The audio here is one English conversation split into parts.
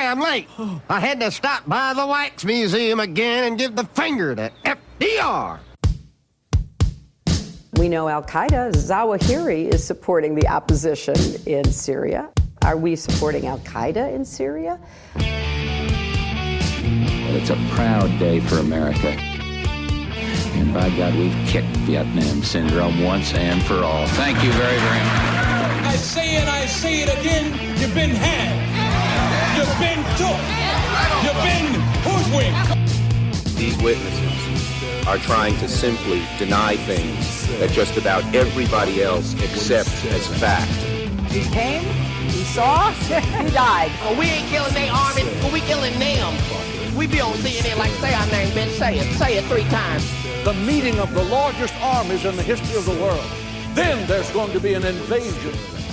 damn late. I had to stop by the Wax Museum again and give the finger to FDR. We know al-Qaeda, Zawahiri, is supporting the opposition in Syria. Are we supporting al-Qaeda in Syria? Well, it's a proud day for America. And by God, we've kicked Vietnam syndrome once and for all. Thank you very, very much. I say and I say it again, you've been had. You've been took. You've been hoodwinked. These witnesses are trying to simply deny things that just about everybody else accepts as fact. He came, he saw, he died. Well, we ain't killing their army, but we killing them. We be on CNN like, say our name, bitch, say it 3 times. The meeting of the largest armies in the history of the world. Then there's going to be an invasion.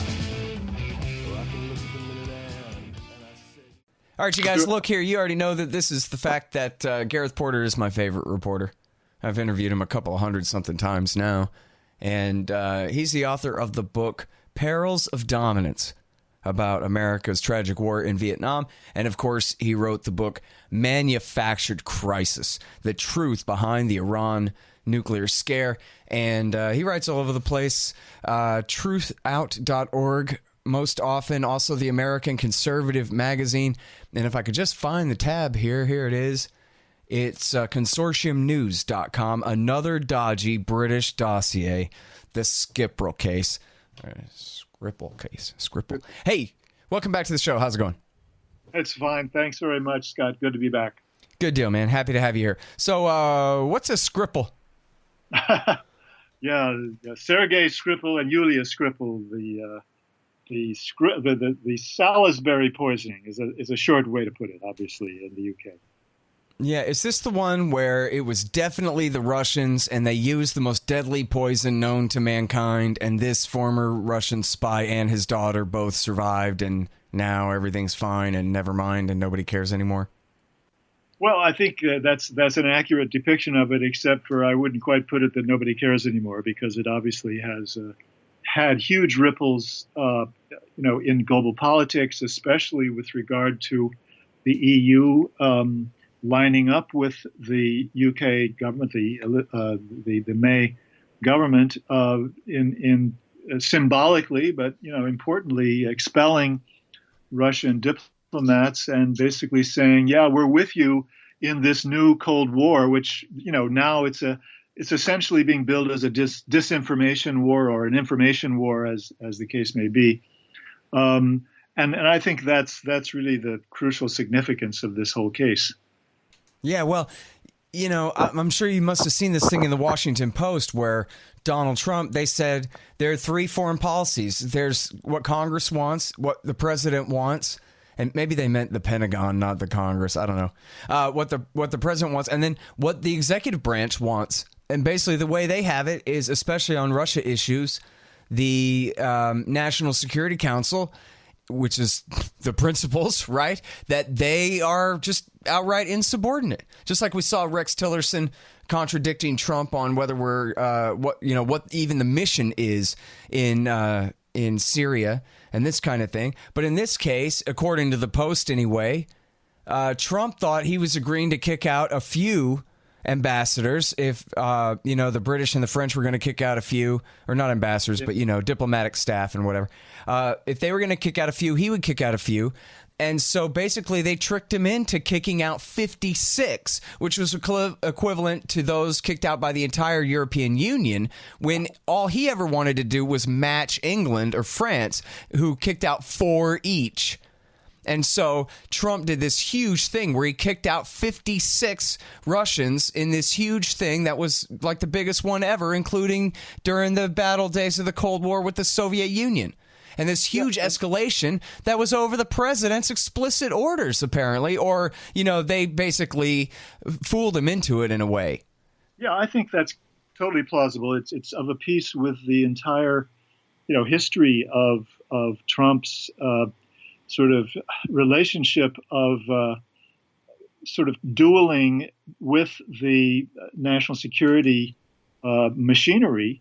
All right, you guys, look here. You already know that this is the fact that Gareth Porter is my favorite reporter. I've interviewed him a couple of 100-something times now. And he's the author of the book Perils of Dominance, about America's tragic war in Vietnam. And, of course, he wrote the book Manufactured Crisis, The Truth Behind the Iran Nuclear Scare. And he writes all over the place, truthout.org most often, also the American Conservative Magazine. And if I could just find the tab here it is. It's consortiumnews.com, another dodgy British dossier, the Skripal case. Skripal. Hey, welcome back to the show. How's it going? It's fine. Thanks very much, Scott. Good to be back. Good deal, man. Happy to have you here. So, what's a Skripal? Yeah, Sergei Skripal and Yulia Skripal, the Salisbury poisoning is a short way to put it, obviously, in the UK. Yeah, is this the one where it was definitely the Russians and they used the most deadly poison known to mankind, and this former Russian spy and his daughter both survived, and now everything's fine and never mind and nobody cares anymore? Well, I think that's an accurate depiction of it, except for I wouldn't quite put it that nobody cares anymore, because it obviously has had huge ripples, in global politics, especially with regard to the EU lining up with the UK government, the May government, in symbolically, but importantly, expelling Russian diplomats and basically saying, "Yeah, we're with you in this new Cold War," which now it's essentially being billed as a disinformation war or an information war, as the case may be. And I think that's really the crucial significance of this whole case. Yeah, well, I'm sure you must have seen this thing in the Washington Post where Donald Trump, they said there are 3 foreign policies. There's what Congress wants, what the president wants, and maybe they meant the Pentagon, not the Congress. I don't know. What the president wants, and then what the executive branch wants. And basically the way they have it is, especially on Russia issues, the National Security Council, which is the principals, right, that they are just outright insubordinate. Just like we saw Rex Tillerson contradicting Trump on whether we're what even the mission is in Syria and this kind of thing. But in this case, according to the Post anyway, Trump thought he was agreeing to kick out a few ambassadors if the British and the French were going to kick out a few, or not ambassadors, but diplomatic staff and whatever. If they were going to kick out a few, he would kick out a few. And so basically they tricked him into kicking out 56, which was equivalent to those kicked out by the entire European Union, when all he ever wanted to do was match England or France, who kicked out 4 each. And so Trump did this huge thing where he kicked out 56 Russians in this huge thing that was like the biggest one ever, including during the battle days of the Cold War with the Soviet Union. And this huge escalation that was over the president's explicit orders, apparently, or, they basically fooled him into it in a way. Yeah, I think that's totally plausible. It's of a piece with the entire, history of Trump's sort of relationship of sort of dueling with the national security machinery.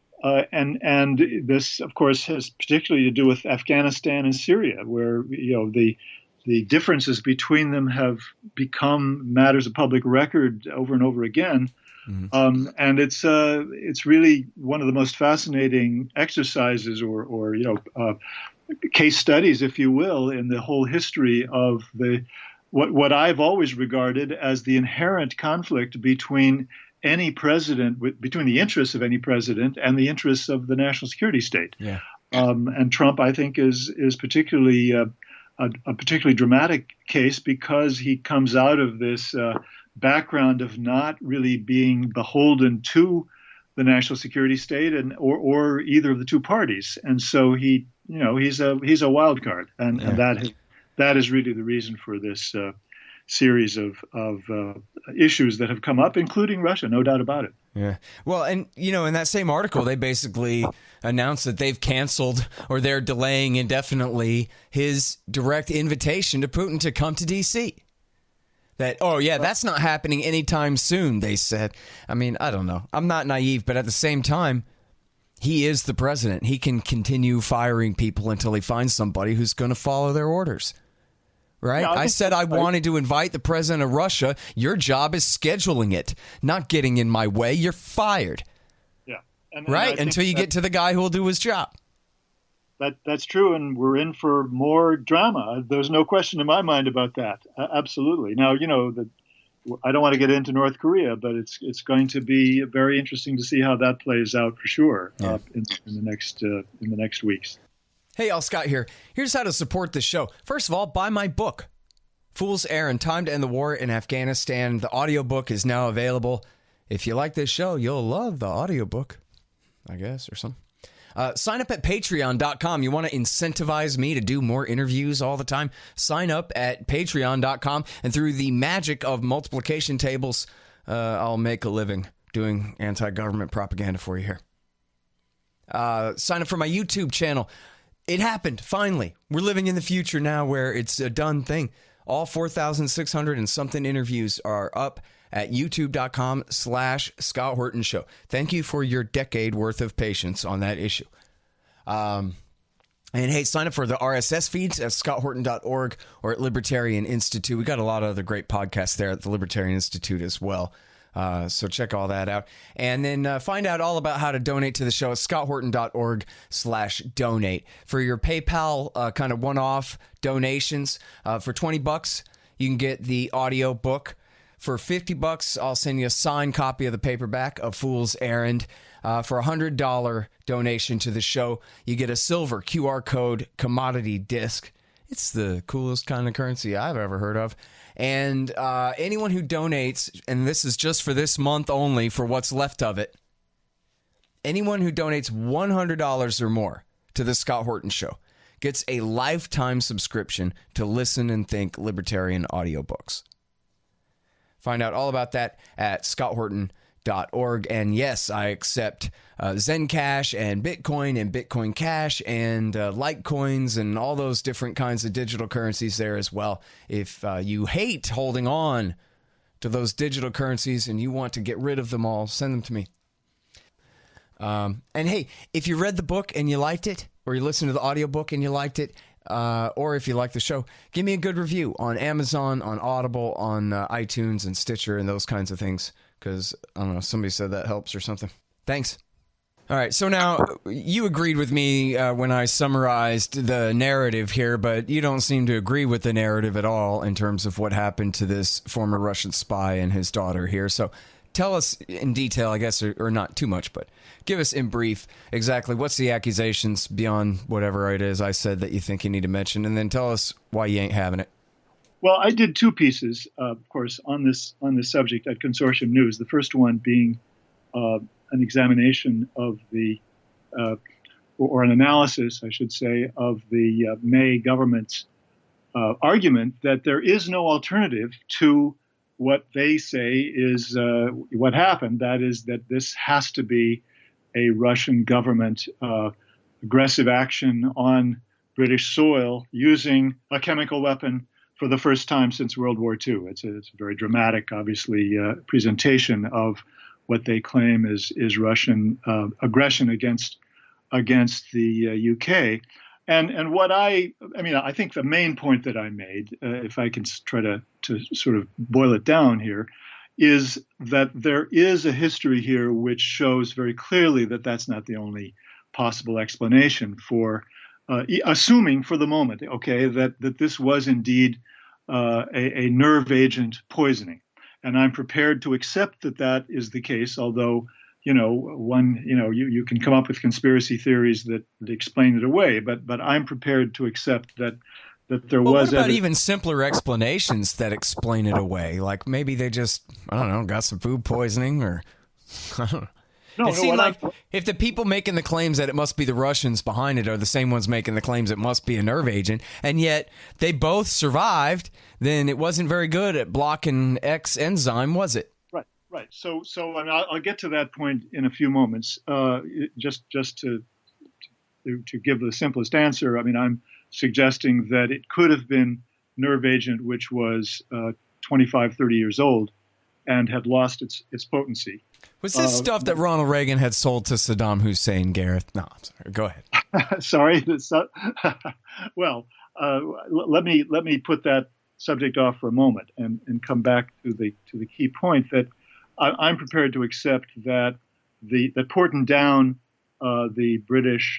And this, of course, has particularly to do with Afghanistan and Syria, where, the differences between them have become matters of public record over and over again. Mm-hmm. And it's really one of the most fascinating exercises or case studies, if you will, in the whole history of what I've always regarded as the inherent conflict between any president, between the interests of any president and the interests of the national security state. Yeah. And Trump, I think, is particularly a particularly dramatic case because he comes out of this background of not really being beholden to the national security state or either of the two parties, and so he's a wild card, and that is really the reason for this series of issues that have come up, including Russia, no doubt about it. Yeah. Well, and, in that same article, they basically announced that they've canceled or they're delaying indefinitely his direct invitation to Putin to come to D.C. That's not happening anytime soon, they said. I mean, I don't know. I'm not naive, but at the same time, he is the president. He can continue firing people until he finds somebody who's going to follow their orders. Right? Yeah, I said I wanted to invite the president of Russia. Your job is scheduling it, not getting in my way. You're fired. Yeah. Right? Until you get to the guy who will do his job. That's true, and we're in for more drama. There's no question in my mind about that. Absolutely. Now, I don't want to get into North Korea, but it's going to be very interesting to see how that plays out for sure in the next weeks. Hey, y'all, Scott here. Here's how to support the show. First of all, buy my book, Fool's Errand, Time to End the War in Afghanistan. The audiobook is now available. If you like this show, you'll love the audiobook, I guess, or something. Sign up at patreon.com. You want to incentivize me to do more interviews all the time? Sign up at patreon.com. And through the magic of multiplication tables, I'll make a living doing anti-government propaganda for you here. Sign up for my YouTube channel. It happened, finally. We're living in the future now where it's a done thing. All 4,600 and something interviews are up at youtube.com/Scott Horton Show. Thank you for your decade worth of patience on that issue. And hey, sign up for the RSS feeds at scotthorton.org or at Libertarian Institute. We got a lot of other great podcasts there at the Libertarian Institute as well. So check all that out. And then find out all about how to donate to the show at scotthorton.org/donate. For your PayPal kind of one-off donations, for $20, you can get the audio book. For $50, I'll send you a signed copy of the paperback of Fool's Errand. For $100 donation to the show, you get a silver QR code commodity disc. It's the coolest kind of currency I've ever heard of. And anyone who donates, and this is just for this month only for what's left of it, anyone who donates $100 or more to the Scott Horton Show gets a lifetime subscription to Listen and Think Libertarian audiobooks. Find out all about that at scotthorton.org. And yes, I accept Zencash and Bitcoin Cash and Litecoins and all those different kinds of digital currencies there as well. If you hate holding on to those digital currencies and you want to get rid of them all, send them to me. And hey, if you read the book and you liked it, or you listened to the audiobook and you liked it, or if you like the show, give me a good review on Amazon, on Audible, on iTunes and Stitcher and those kinds of things. Because, I don't know, somebody said that helps or something. Thanks. All right, so now you agreed with me when I summarized the narrative here, but you don't seem to agree with the narrative at all in terms of what happened to this former Russian spy and his daughter here. So tell us in detail, I guess, or not too much, but give us in brief exactly what's the accusations beyond whatever it is I said that you think you need to mention, and then tell us why you ain't having it. Well, I did two pieces, of course, on this subject at Consortium News. The first one being an examination of the, or an analysis, I should say, of the May government's argument that there is no alternative to what they say is what happened. That is that this has to be a Russian government aggressive action on British soil using a chemical weapon for the first time since World War II. It's a very dramatic, obviously, presentation of what they claim is Russian aggression against the UK. And what I think the main point that I made, if I can try to sort of boil it down here, is that there is a history here which shows very clearly that that's not the only possible explanation for, assuming for the moment, okay, that this was indeed a nerve agent poisoning. And I'm prepared to accept that that is the case, although, you can come up with conspiracy theories that explain it away, but I'm prepared to accept that there was. What about even simpler explanations that explain it away? Like maybe they just, I don't know, got some food poisoning or, I don't know. It seemed like if the people making the claims that it must be the Russians behind it are the same ones making the claims it must be a nerve agent, and yet they both survived, then it wasn't very good at blocking X enzyme, was it? Right. So and I'll get to that point in a few moments. Just to give the simplest answer, I'm suggesting that it could have been nerve agent which was 25, 30 years old and had lost its potency. Was this stuff that Ronald Reagan had sold to Saddam Hussein, Gareth? No, I'm sorry. Go ahead. Sorry. Well, let me put that subject off for a moment and come back to the key point that I'm prepared to accept that that Porton Down, the British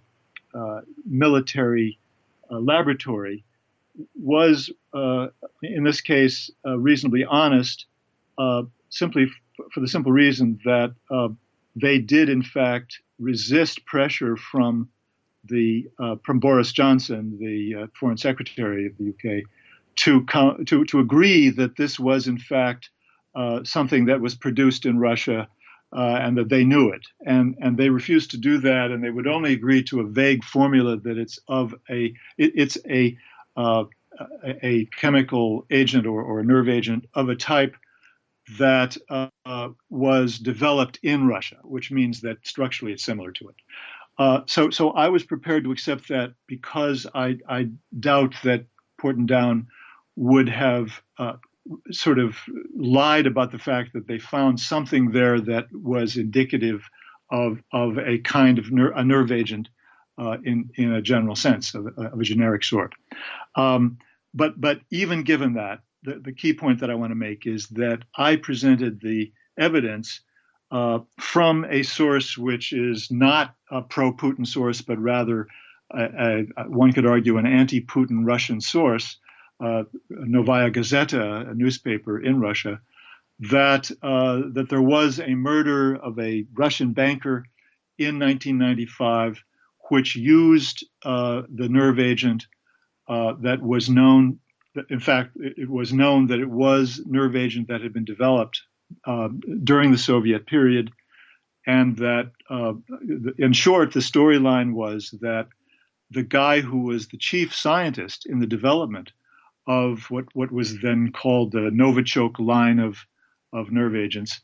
military laboratory, was in this case reasonably honest, simply for the simple reason that they did in fact resist pressure from Boris Johnson, the Foreign Secretary of the UK, to agree that this was in fact something that was produced in Russia and that they knew it, and they refused to do that, and they would only agree to a vague formula that it's a chemical agent or a nerve agent of a type that was developed in Russia, which means that structurally it's similar to it. So I was prepared to accept that because I doubt that Porton Down would have sort of lied about the fact that they found something there that was indicative of a kind of a nerve agent in a general sense, of a generic sort. But even given that, the key point that I want to make is that I presented the evidence from a source which is not a pro-Putin source, but rather, one could argue, an anti-Putin Russian source, Novaya Gazeta, a newspaper in Russia, that there was a murder of a Russian banker in 1995, which used the nerve agent that was known. In fact, it was known that it was nerve agent that had been developed during the Soviet period, and that, in short, the storyline was that the guy who was the chief scientist in the development of what was then called the Novichok line of nerve agents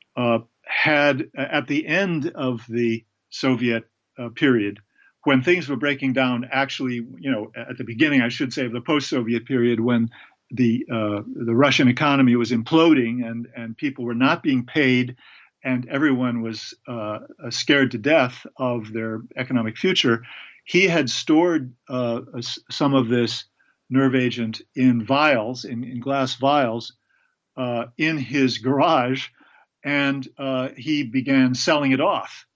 had, at the end of the Soviet period, when things were breaking down, actually, at the beginning, I should say, of the post-Soviet period, when the Russian economy was imploding and people were not being paid and everyone was scared to death of their economic future, he had stored some of this nerve agent in vials, in glass vials, in his garage, and he began selling it off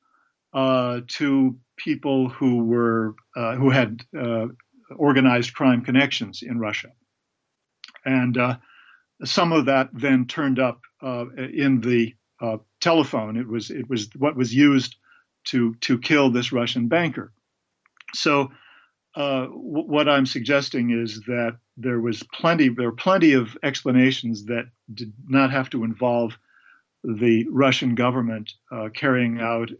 to people who had organized crime connections in Russia, and some of that then turned up in the telephone. It was what was used to kill this Russian banker. So what I'm suggesting is that there were plenty of explanations that did not have to involve the Russian government carrying out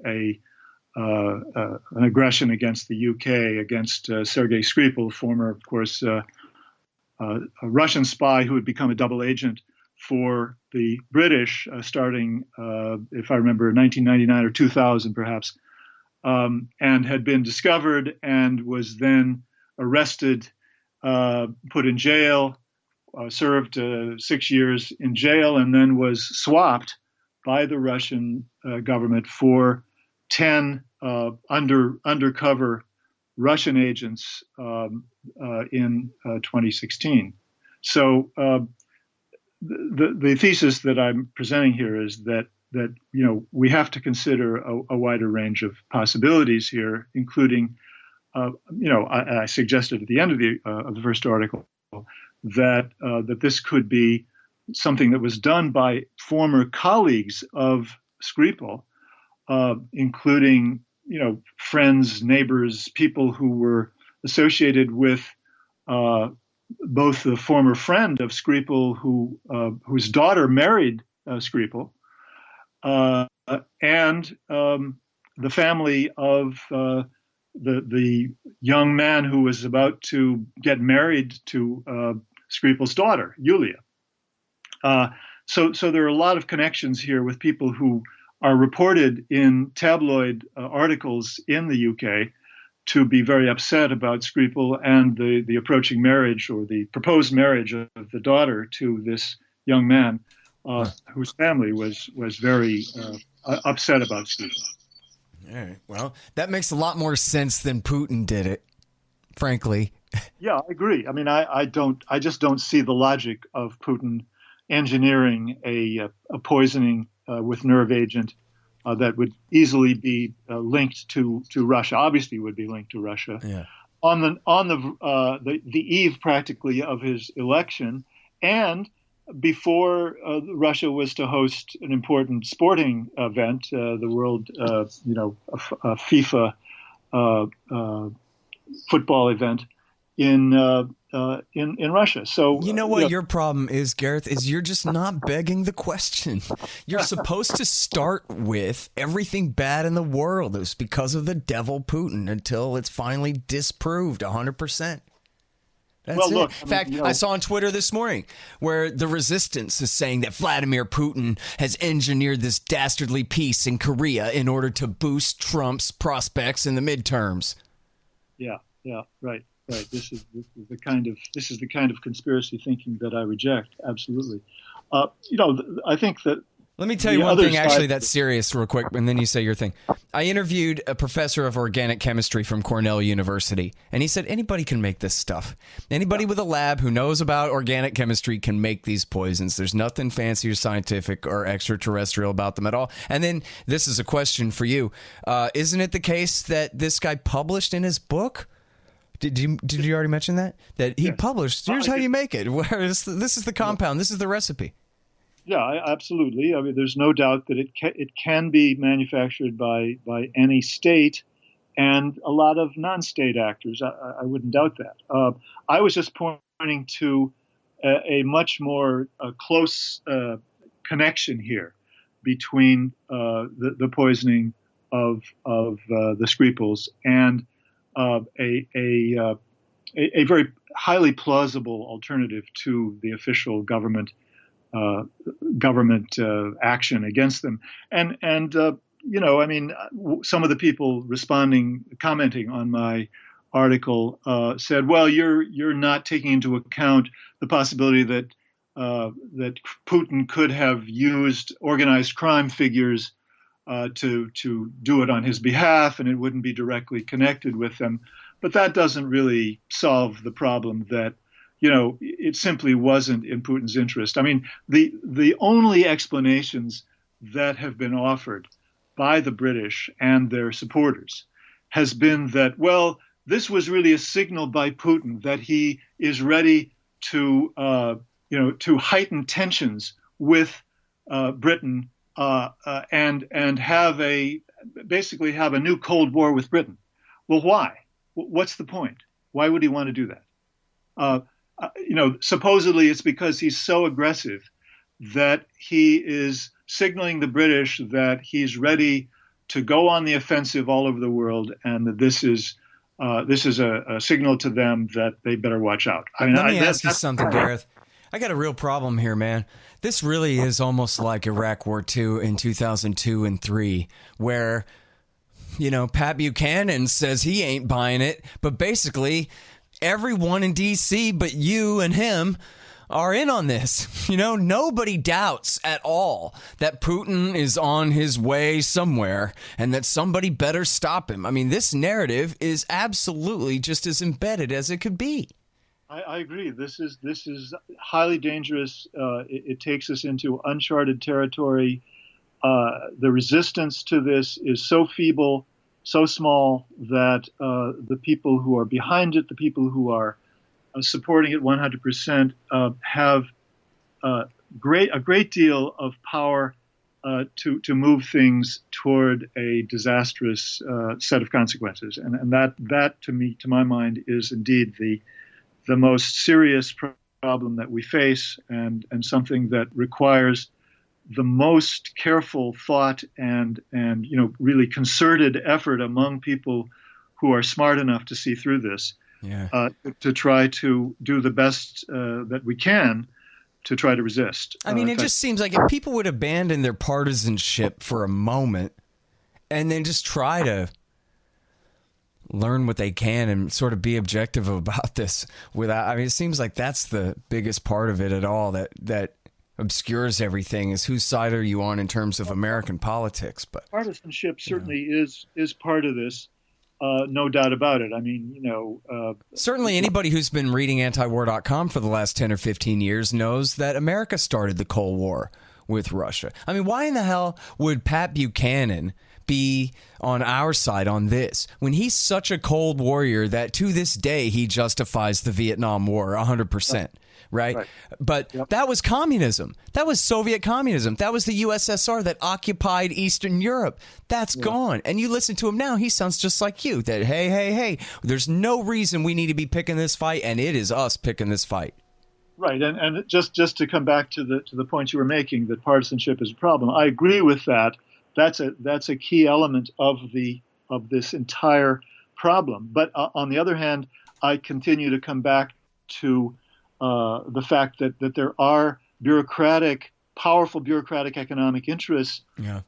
an aggression against the UK, against Sergei Skripal, former, of course, a Russian spy who had become a double agent for the British starting, if I remember, 1999 or 2000 perhaps, and had been discovered and was then arrested, put in jail, served 6 years in jail, and then was swapped by the Russian government for 10 undercover Russian agents in 2016. So the thesis that I'm presenting here is that we have to consider a wider range of possibilities here, including I suggested at the end of the first article that this could be something that was done by former colleagues of Skripal, including friends, neighbors, people who were associated with both the former friend of Skripal, whose daughter married Skripal, and the family of the young man who was about to get married to Skripal's daughter, Yulia. So there are a lot of connections here with people who are reported in tabloid articles in the UK to be very upset about Skripal and the approaching marriage or the proposed marriage of the daughter to this young man whose family was very upset about Skripal. All right. Well, that makes a lot more sense than Putin did it, frankly. Yeah, I agree. I mean, I just don't see the logic of Putin engineering a poisoning with nerve agent that would easily be linked to Russia. Obviously, would be linked to Russia. Yeah. On the eve practically of his election, and before Russia was to host an important sporting event, the World FIFA football event in Russia. So you know what your problem is, Gareth, is you're just not begging the question. You're supposed to start with everything bad in the world is because of the devil Putin until it's finally disproved 100%. That's it. Look, in fact, I saw on Twitter this morning where the resistance is saying that Vladimir Putin has engineered this dastardly peace in Korea in order to boost Trump's prospects in the midterms. Yeah, right. This is the kind of conspiracy thinking that I reject. Absolutely. I think that. Let me tell you one thing, actually, that's serious real quick, and then you say your thing. I interviewed a professor of organic chemistry from Cornell University, and he said anybody can make this stuff. Anybody with a lab who knows about organic chemistry can make these poisons. There's nothing fancy or scientific or extraterrestrial about them at all. And then this is a question for you. Isn't it the case that this guy published in his book? Did you already mention that? That he published, here's how you make it. This is the compound. This is the recipe. Yeah, absolutely. I mean, there's no doubt that it can be manufactured by any state and a lot of non-state actors. I wouldn't doubt that. I was just pointing to a much more close connection here between the poisoning of the Skripals and a very highly plausible alternative to the official government action against them. And I mean, some of the people commenting on my article said, well, you're not taking into account the possibility that Putin could have used organized crime figures to do it on his behalf, and it wouldn't be directly connected with them. But that doesn't really solve the problem that it simply wasn't in Putin's interest. I mean, the only explanations that have been offered by the British and their supporters has been that, well, this was really a signal by Putin that he is ready to heighten tensions with Britain and basically have a new Cold War with Britain. Well, why? What's the point? Why would he want to do that? Supposedly it's because he's so aggressive that he is signaling the British that he's ready to go on the offensive all over the world, and that this is a signal to them that they better watch out. Let me ask you something, Gareth. I got a real problem here, man. This really is almost like Iraq War II in 2002 and 2003, where, Pat Buchanan says he ain't buying it, but basically everyone in D.C. but you and him are in on this. Nobody doubts at all that Putin is on his way somewhere and that somebody better stop him. I mean, this narrative is absolutely just as embedded as it could be. I agree. This is highly dangerous. It takes us into uncharted territory. The resistance to this is so feeble, so small that the people who are behind it, the people who are supporting it 100%, have a great deal of power to move things toward a disastrous set of consequences, and that to my mind is indeed the most serious problem that we face, and something that requires the most careful thought and really concerted effort among people who are smart enough to see through this. Yeah. To try to do the best that we can to try to resist. I mean, it just seems like if people would abandon their partisanship for a moment and then just try to learn what they can and sort of be objective about this it seems like that's the biggest part of it at all that obscures everything is whose side are you on in terms of American politics. But partisanship certainly is part of this. No doubt about it. I mean, certainly anybody who's been reading antiwar.com for the last 10 or 15 years knows that America started the Cold War with Russia. I mean, why in the hell would Pat Buchanan be on our side on this when he's such a cold warrior that to this day he justifies the Vietnam War 100%? Right? But that was communism. That was Soviet communism. That was the USSR that occupied Eastern Europe. That's gone. And you listen to him now, he sounds just like you. That, hey, there's no reason we need to be picking this fight, and it is us picking this fight. Right. And just to come back to the point you were making, that partisanship is a problem. I agree with that. That's a key element of this entire problem. But on the other hand, I continue to come back to the fact that there are powerful bureaucratic economic interests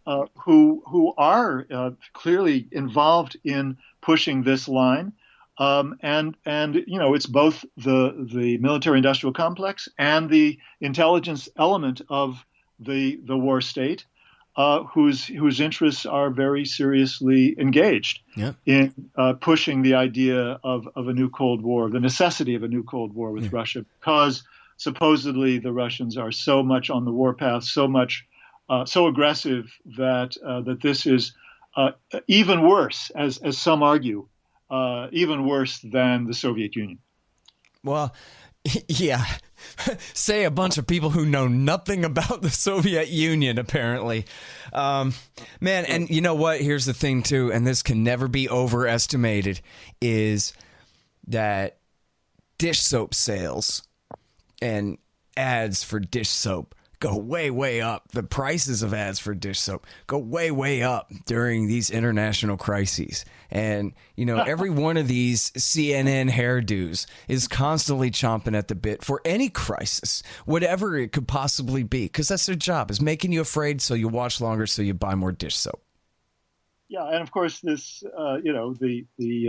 who are clearly involved in pushing this line, and it's both the military-industrial complex and the intelligence element of the war state, whose interests are very seriously engaged in pushing the idea of a new Cold War, the necessity of a new Cold War with Russia, because supposedly the Russians are so much on the warpath, so aggressive that this is even worse, as some argue, even worse than the Soviet Union. Well, yeah. Say a bunch of people who know nothing about the Soviet Union, apparently. Man, and you know what? Here's the thing, too, and this can never be overestimated, is that dish soap sales and ads for dish soap go way, way up. The prices of ads for dish soap go way, way up during these international crises. And, every one of these CNN hairdos is constantly chomping at the bit for any crisis, whatever it could possibly be, because that's their job, is making you afraid so you watch longer, so you buy more dish soap. Yeah, and of course this, the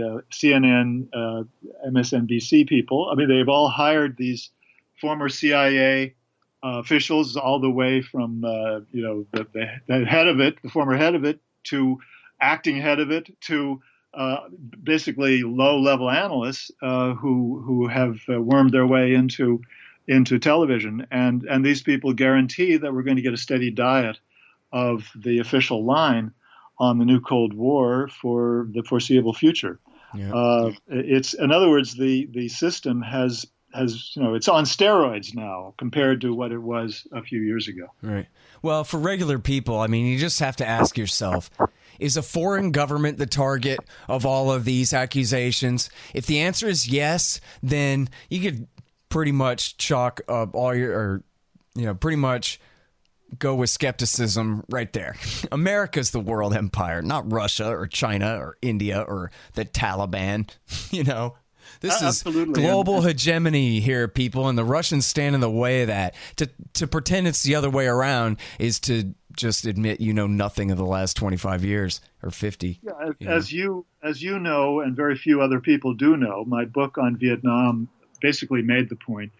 CNN, MSNBC people, I mean, they've all hired these former CIA officials, all the way from the head of it, the former head of it, to acting head of it, to basically low-level analysts who have wormed their way into television, and these people guarantee that we're going to get a steady diet of the official line on the new Cold War for the foreseeable future. Yeah. It's, in other words, the system has it's on steroids now compared to what it was a few years ago. Right. Well, for regular people, I mean, you just have to ask yourself, is a foreign government the target of all of these accusations? If the answer is yes, then you could pretty much chalk up pretty much go with skepticism right there. America's the world empire, not Russia or China or India or the Taliban, This is global hegemony here, people, and the Russians stand in the way of that. To pretend it's the other way around is to just admit you know nothing of the last 25 years or 50. Yeah, as you know, and very few other people do know, my book on Vietnam basically made the point that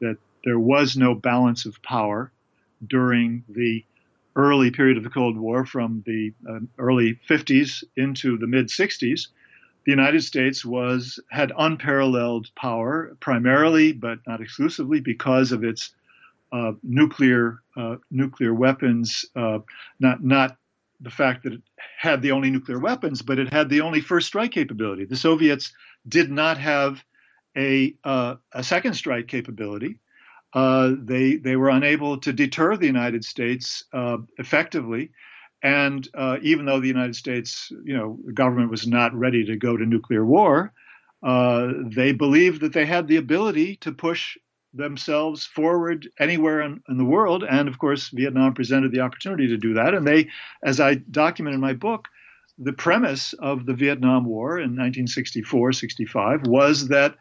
there was no balance of power during the early period of the Cold War, from the early 50s into the mid 60s. The United States had unparalleled power, primarily but not exclusively because of its nuclear weapons. Not the fact that it had the only nuclear weapons, but it had the only first strike capability. The Soviets did not have a second strike capability. They were unable to deter the United States effectively. And even though the United States, the government was not ready to go to nuclear war, they believed that they had the ability to push themselves forward anywhere in the world. And of course, Vietnam presented the opportunity to do that. And they, as I document in my book, the premise of the Vietnam War in 1964-65 was that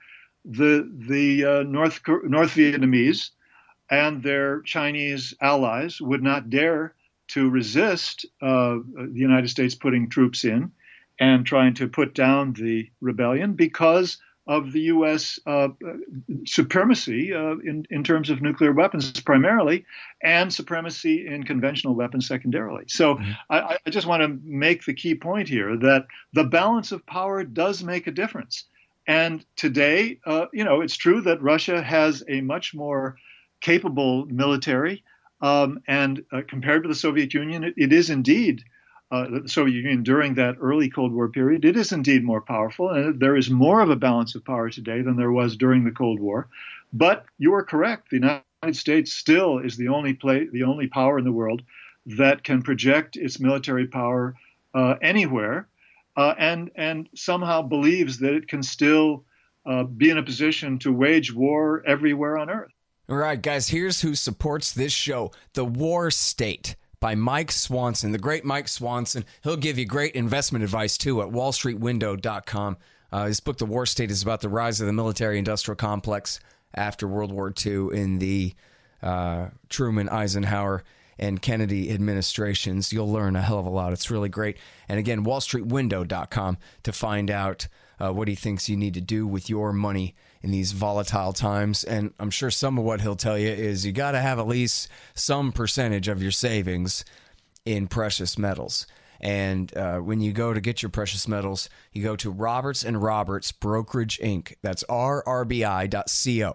the North Vietnamese and their Chinese allies would not dare to resist the United States putting troops in and trying to put down the rebellion because of the U.S. Supremacy in terms of nuclear weapons primarily, and supremacy in conventional weapons secondarily. So I just want to make the key point here that the balance of power does make a difference. And today, it's true that Russia has a much more capable military, and compared to the Soviet Union, it is indeed the Soviet Union during that early Cold War period. It is indeed more powerful, and there is more of a balance of power today than there was during the Cold War. But you are correct; the United States still is the only power in the world that can project its military power anywhere. And somehow believes that it can still be in a position to wage war everywhere on Earth. All right, guys, here's who supports this show. The War State by Mike Swanson, the great Mike Swanson. He'll give you great investment advice, too, at wallstreetwindow.com. His book, The War State, is about the rise of the military-industrial complex after World War II in the Truman, Eisenhower, and Kennedy administrations. You'll learn a hell of a lot. It's really great. And again, wallstreetwindow.com to find out what he thinks you need to do with your money in these volatile times. And I'm sure some of what he'll tell you is you got to have at least some percentage of your savings in precious metals. And when you go to get your precious metals, you go to Roberts & Roberts Brokerage Inc. That's rrbi.co.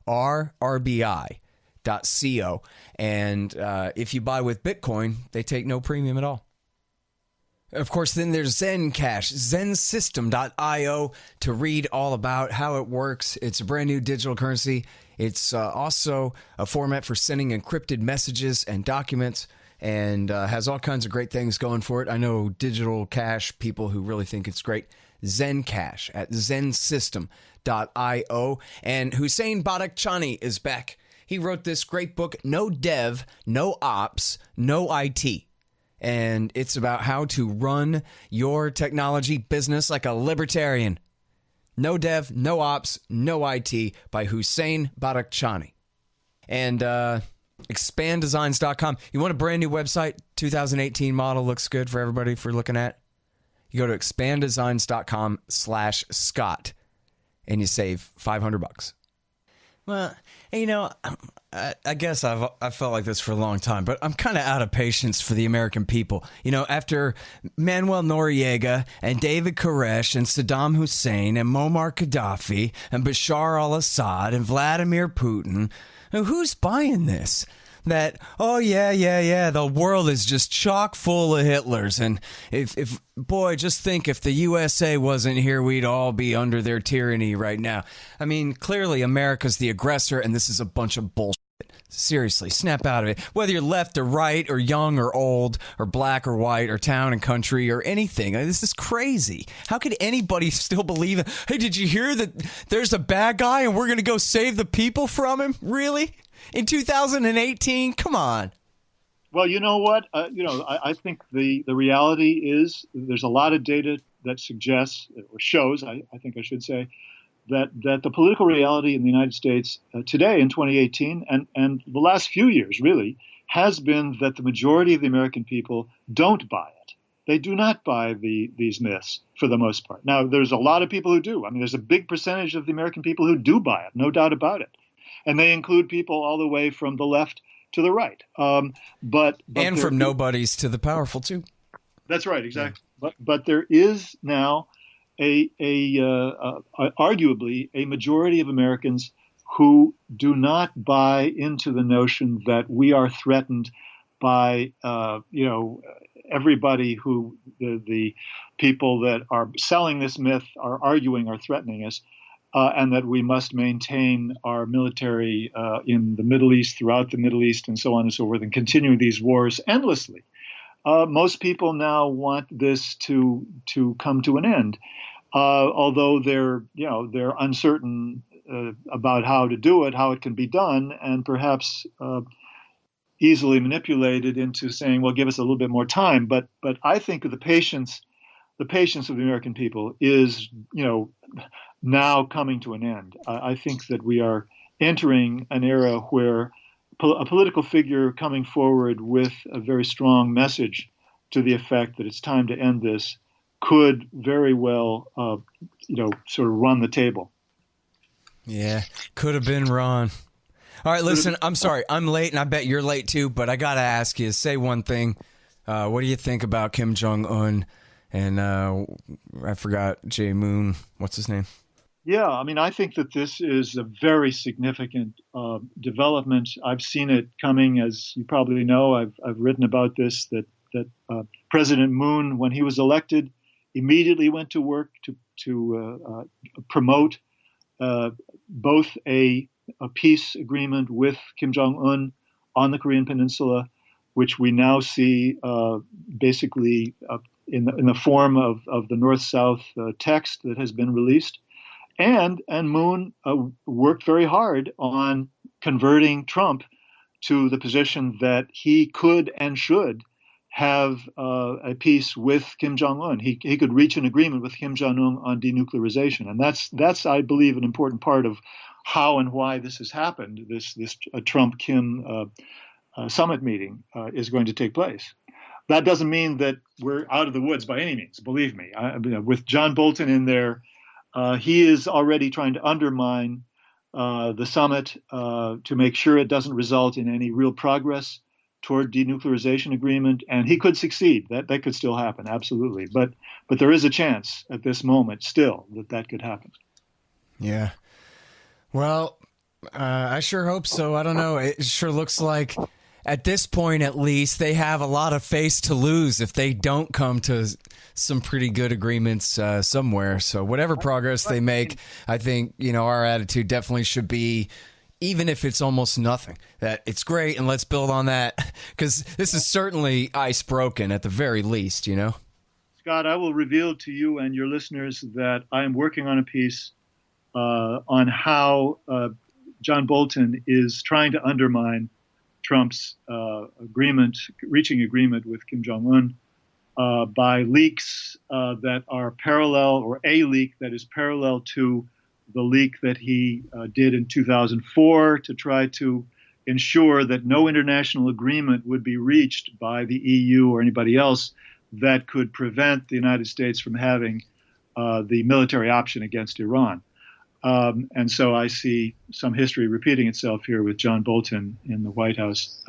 rrbi.co. And if you buy with Bitcoin, they take no premium at all. Of course, then there's Zencash, zensystem.io, to read all about how it works. It's a brand new digital currency. It's also a format for sending encrypted messages and documents, and has all kinds of great things going for it. I know digital cash people who really think it's great. Zencash at zensystem.io. And Hussein Badakhshani is back. He wrote this great book, No Dev, No Ops, No IT. And it's about how to run your technology business like a libertarian. No Dev, No Ops, No IT by Hussein Badakhshani. And expanddesigns.com. You want a brand new website? 2018 model looks good for everybody for looking at. You go to expanddesigns.com/Scott and you save $500. Well, I guess I've felt like this for a long time, but I'm kind of out of patience for the American people. After Manuel Noriega and David Koresh and Saddam Hussein and Muammar Gaddafi and Bashar al-Assad and Vladimir Putin, who's buying this? That, oh, yeah, the world is just chock full of Hitlers. And if boy, just think if the USA wasn't here, we'd all be under their tyranny right now. I mean, clearly America's the aggressor, and this is a bunch of bullshit. Seriously, snap out of it. Whether you're left or right or young or old or black or white or town and country or anything. This is crazy. How could anybody still believe it? Hey, did you hear that there's a bad guy and we're going to go save the people from him? Really? In 2018? Come on. Well, you know what? I think the reality is there's a lot of data that suggests or shows, I think I should say, that the political reality in the United States today in 2018 and the last few years really has been that the majority of the American people don't buy it. They do not buy these myths for the most part. Now, there's a lot of people who do. I mean, there's a big percentage of the American people who do buy it, no doubt about it. and they include people all the way from the left to the right. But and from nobodies to the powerful too. That's right, exactly. Yeah. But there is now arguably a majority of Americans who do not buy into the notion that we are threatened by everybody who the people that are selling this myth are arguing are threatening us, and that we must maintain our military in the Middle East, throughout the Middle East, and so on and so forth, and continue these wars endlessly. Most people now want this to come to an end, although they're uncertain about how to do it, how it can be done, and perhaps easily manipulated into saying, well, give us a little bit more time. But I think the patience of the American people is, now coming to an end. I think that we are entering an era where a political figure coming forward with a very strong message to the effect that it's time to end this could very well, sort of run the table. Yeah, could have been Ron. All right, listen, I'm sorry. I'm late, and I bet you're late too, but I got to ask you, say one thing. What do you think about Kim Jong-un and I forgot, Jae-moon, what's his name? Yeah, I mean, I think that this is a very significant development. I've seen it coming, as you probably know. I've written about this, that President Moon, when he was elected, immediately went to work to promote both a peace agreement with Kim Jong-un on the Korean Peninsula, which we now see basically in the form of the North-South text that has been released. And Moon worked very hard on converting Trump to the position that he could and should have a peace with Kim Jong-un. He could reach an agreement with Kim Jong-un on denuclearization. And that's I believe, an important part of how and why this has happened. This Trump-Kim summit meeting is going to take place. That doesn't mean that we're out of the woods by any means, believe me. With John Bolton in there, he is already trying to undermine the summit to make sure it doesn't result in any real progress toward denuclearization agreement, and he could succeed. That could still happen, absolutely. But there is a chance at this moment still that could happen. Yeah. Well, I sure hope so. I don't know. It sure looks like at this point, at least, they have a lot of face to lose if they don't come to some pretty good agreements somewhere. So whatever progress they make, I think, our attitude definitely should be, even if it's almost nothing, that it's great and let's build on that, because this is certainly ice broken at the very least, Scott, I will reveal to you and your listeners that I am working on a piece on how John Bolton is trying to undermine Trump's reaching agreement with Kim Jong-un by leaks that are parallel, or a leak that is parallel to the leak that he did in 2004 to try to ensure that no international agreement would be reached by the EU or anybody else that could prevent the United States from having the military option against Iran. And so I see some history repeating itself here with John Bolton in the White House.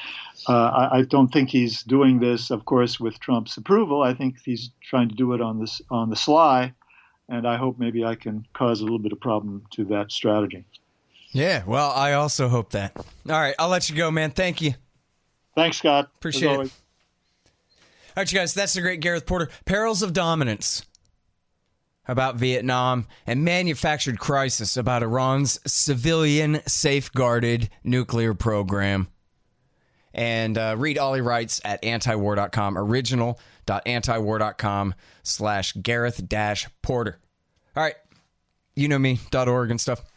I don't think he's doing this, of course, with Trump's approval. I think he's trying to do it on the sly, and I hope maybe I can cause a little bit of problem to that strategy. Yeah, well, I also hope that. All right, I'll let you go, man. Thank you. Thanks, Scott. Appreciate it. All right, you guys, that's the great Gareth Porter. Perils of Dominance about Vietnam, and Manufactured Crisis about Iran's civilian safeguarded nuclear program. And read all he writes at antiwar.com, original.antiwar.com/Gareth-Porter. All right, you know me.org and stuff.